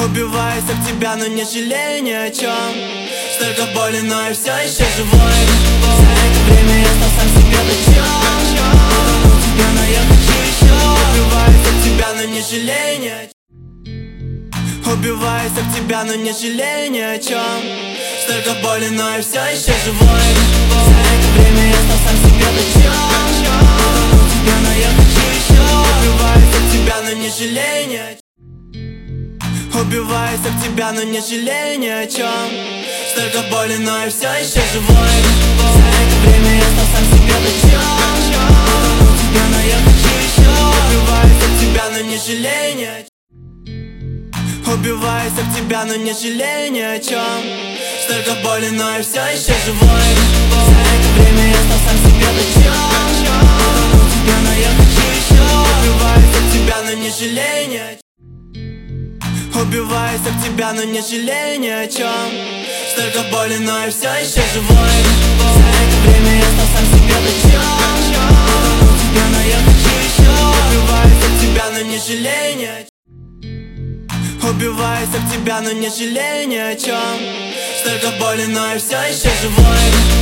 Убиваюсь об тебя, но не жалею ни о чем. Столько боли, но я все еще живой. За это время я стал сам себе дочем. Утонул тебя, но я хочу еще. Убиваюсь об тебя, но не жалею ни о чем. Убиваюсь об тебя, но не жалею ни о чем. Столько боли, но я все еще живой. За это время я стал сам себе дочем. Утонул тебя, но я хочу еще. Убиваюсь об тебя, но не жалею ни о чем. Убиваюсь об тебя, но не жалею ни о чем. Столько боли, но я все еще живой. За это время я стал сам себе дочем. Утонул тебя, но я хочу еще. Убиваюсь об тебя, но не жалею ни о чем. Убиваюсь об тебя, но не жалею ни о чем. Столько боли, но я все еще живой. За это время я стал сам себе дочем. Утонул тебя, но я хочу еще. Убиваюсь об тебя, но не жалею ни о чем. Убиваюсь об тебя, но не жалею ни о чем. Столько боли, но я все еще живой. За это время я стал сам себе дочем. Утонул тебя, но я хочу еще. Убиваюсь об тебя, но не жалею ни о чем. Убиваюсь об тебя, но не жалею ни о чем. Столько боли, но я все еще живой.